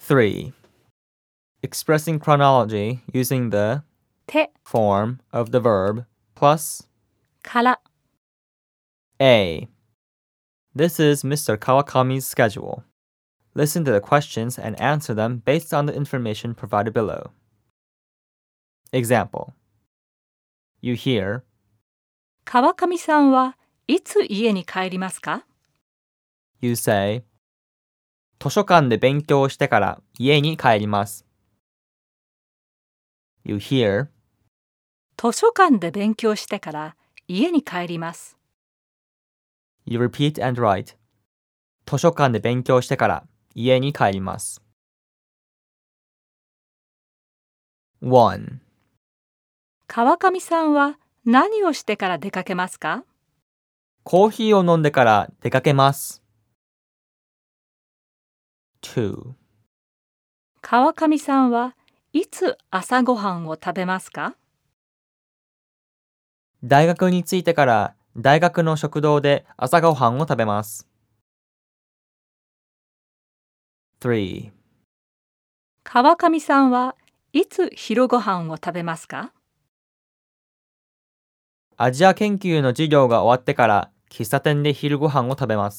3. Expressing chronology using the て form of the verb plus から A. This is Mr. Kawakami's schedule. Listen to the questions and answer them based on the information provided below. Example. You hear, 川上さんはいつ家に帰りますか？ you say, 図書館で勉強してから家に帰ります。You hear, 図書館で勉強してから家に帰ります。 you repeat and write, 図書館で勉強してから家に帰ります。1. 川上さんは何をしてから出かけますか？ コーヒーを飲んでから出かけます。2. 川上さんはいつ朝ごはんを食べますか？ 大学に着いてから大学の食堂で朝ごはんを食べます。3. 川上さんはいつ昼ごはんを食べますか？ アジア研究の授業が終わってから喫茶店で昼ごはんを食べます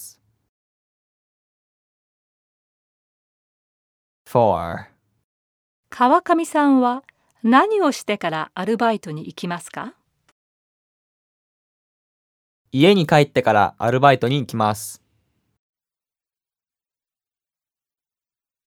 。4. 川上さんは何をしてからアルバイトに行きますか？ 家に帰ってからアルバイトに行きます。